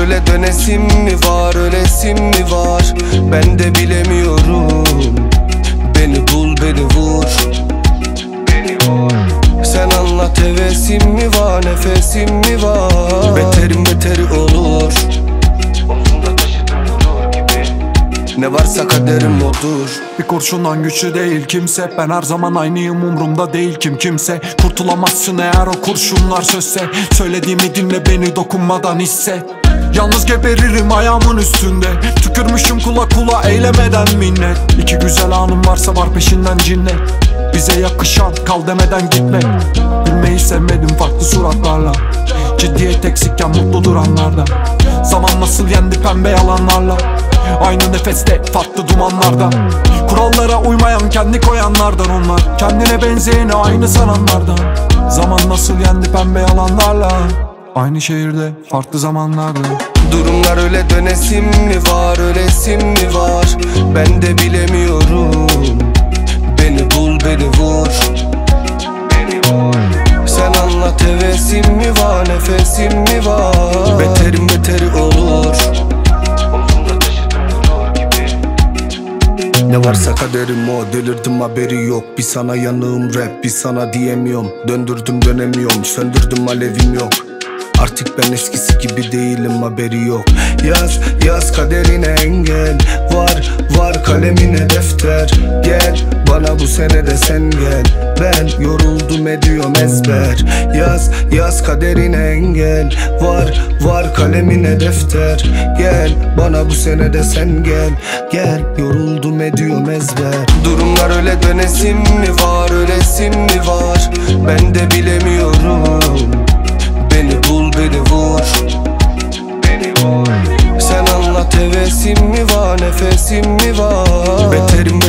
öyle dönesim mi var, ölesim mi var? Ben de bilemiyorum. Beni bul, beni vur. Sen anlat, hevesim mi var, nefesim mi var? Beterim beteri olur. Omzumda taşıdığım gurur gibi. Ne varsa kaderim odur. Bir kurşundan güçlü değil kimse. Ben her zaman aynıyım, umrumda değil kim kimse. Kurtulamazsın eğer o kurşunlar sözse. Söylediğimi dinle, beni dokunmadan hisset. Yalnız geberirim ayağımın üstünde. Tükürmüşüm kula kula, eylemeden minnet. İki güzel anım varsa var peşinden cinnet. Bize yakışan kal demeden gitmek. Bilmeyi sevmedim farklı suratlarla. Ciddiyet eksikken mutlu duranlarda. Zaman nasıl yendi pembe yalanlarla. Aynı nefeste farklı dumanlarda. Kurallara uymayan kendi koyanlardan onlar. Kendine benzeyeni aynı sananlardan. Zaman nasıl yendi pembe yalanlarla. Aynı şehirde farklı zamanlarda. Durumlar öyle dönesim mi var, ölesim mi var? Ben de bilemiyorum. Beni bul, beni vur. Sen anlat, hevesim mi var, nefesim mi var? Beterim beteri olur. Omzumda taşıdığım gurur gibi. Ne varsa kaderim o, delirdim haberi yok. Bir sana yanığım rap, bir sana diyemiyorum. Döndürdüm dönemiyorum, söndürdüm alevim yok. Artık ben eskisi gibi değilim, haberi yok. Yaz, yaz kaderine engel. Var, var kalemine defter. Gel, bana bu sene de sen gel. Ben yoruldum ediyorum ezber. Yaz, yaz kaderine engel. Var, var kalemine defter. Gel, bana bu sene de sen gel. Gel, yoruldum ediyorum ezber. Durumlar öyle dönesim mi var, ölesim mi var? Ben de bilemiyorum. Beni bul, beni vur. Sen anlat, hevesim mi var, nefesim mi var? Beterim